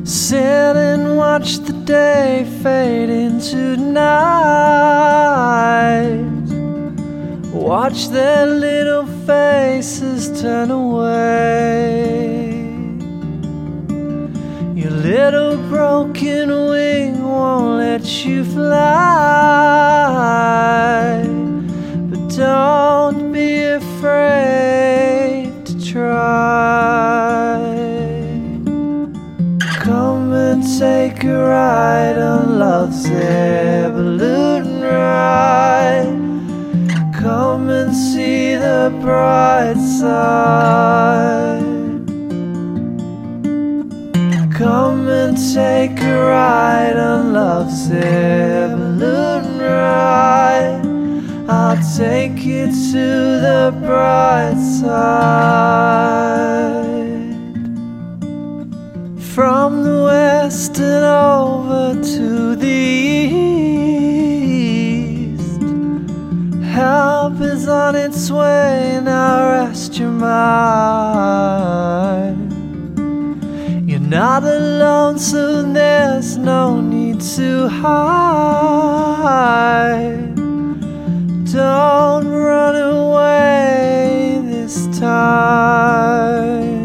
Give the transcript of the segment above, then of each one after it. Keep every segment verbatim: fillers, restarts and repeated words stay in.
Sit and watch the day fade into night. Watch their little faces turn away. Your little broken wing won't let you fly, but don't be afraid to try. Come and take a ride on love's air balloon ride. Come and see the bright side. Come and take a ride on love's air balloon ride. I'll take you to the bright side. From the west and over to the east, help is on its way, now rest your mind. You're not alone, so there's no need to hide. Don't run away this time.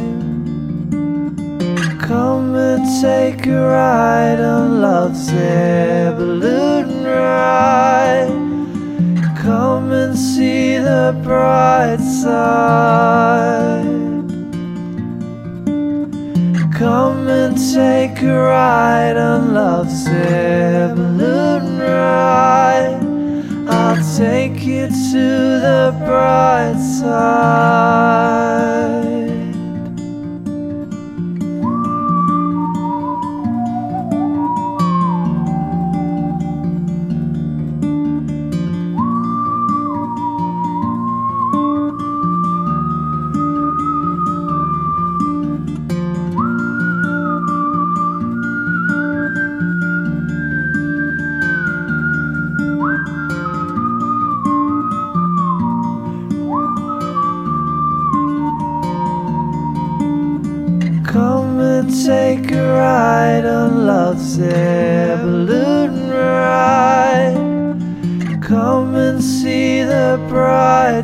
Come and take a ride on love's air balloon ride. Come and see the bright side. Come and take a ride on love's air balloon ride. I'll take you to the bright side. Come and take a ride on love's air balloon ride. Come and see the bright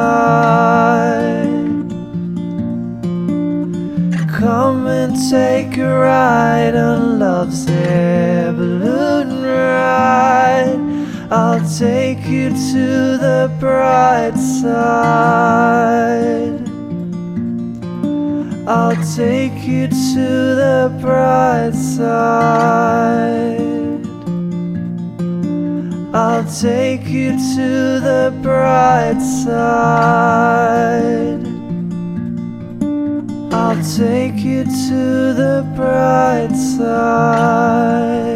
side. Come and take a ride on love's air balloon ride. I'll take you to the bright side. I'll take you to the bright side. I'll take you to the bright side. I'll take you to the bright side.